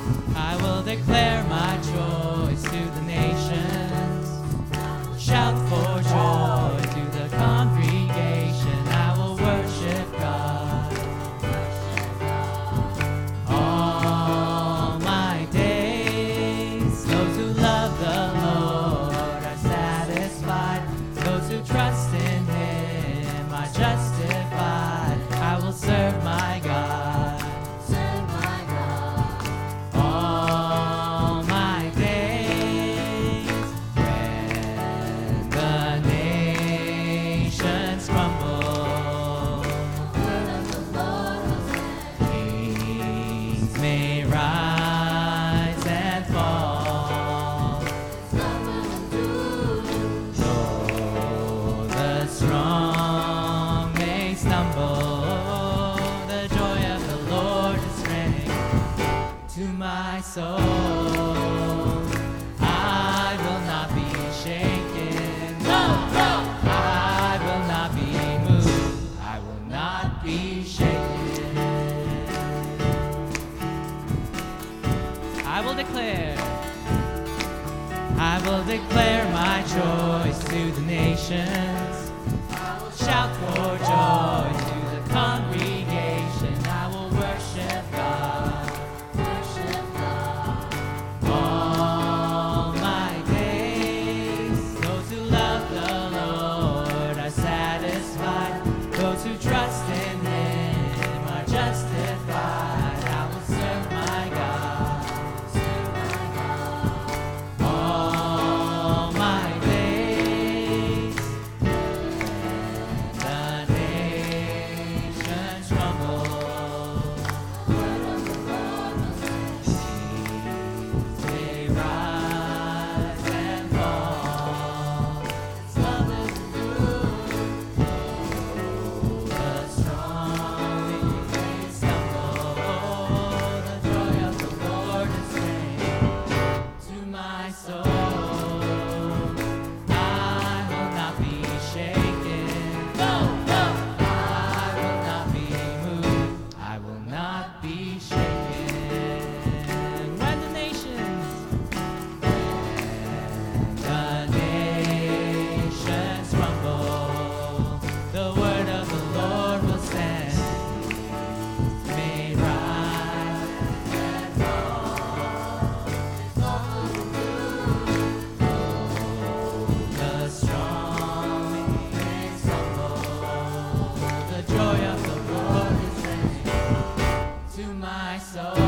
I will declare my choice to the nations. Shout for joy to the congregation. I will worship God all my days. Those who love the Lord are satisfied. Those who trust in Him are justified. I will serve my God. May rise and fall, though the strong may stumble, the joy of the Lord is strength to my soul. I will not be shaken, no, I will not be moved, I will not be shaken. I will declare my choice to the nations. Shout for joy to the congregation. I will worship God all my days. Those who love the Lord are satisfied. Those who trust in Him are justified. I will serve my God. So